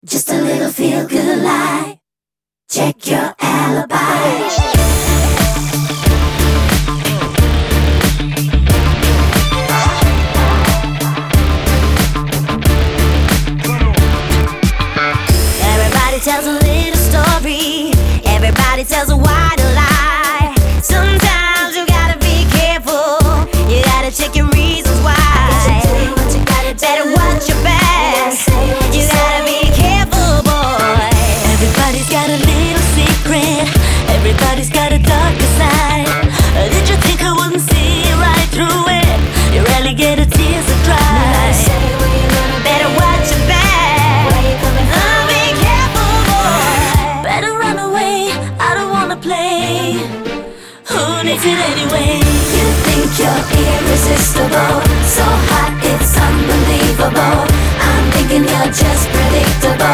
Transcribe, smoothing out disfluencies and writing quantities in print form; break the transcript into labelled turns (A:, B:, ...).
A: Just a little feel-good lie. Check your alibi. Everybody tells a little story. Everybody tells a white lie. Sometimes you gotta be careful. You gotta check your reasons why. Better watch your back. You gotta be careful, boy. Everybody's got a little secret. Everybody's got a darker side. Did you think I wouldn't see right through it? You rarely get a tears to dry. Better watch your back. Oh, be careful, boy. Better run away. I don't wanna play. Who needs it anyway? You think you're irresistible, so hot it's unbelievable. I'm thinking you're just predictable.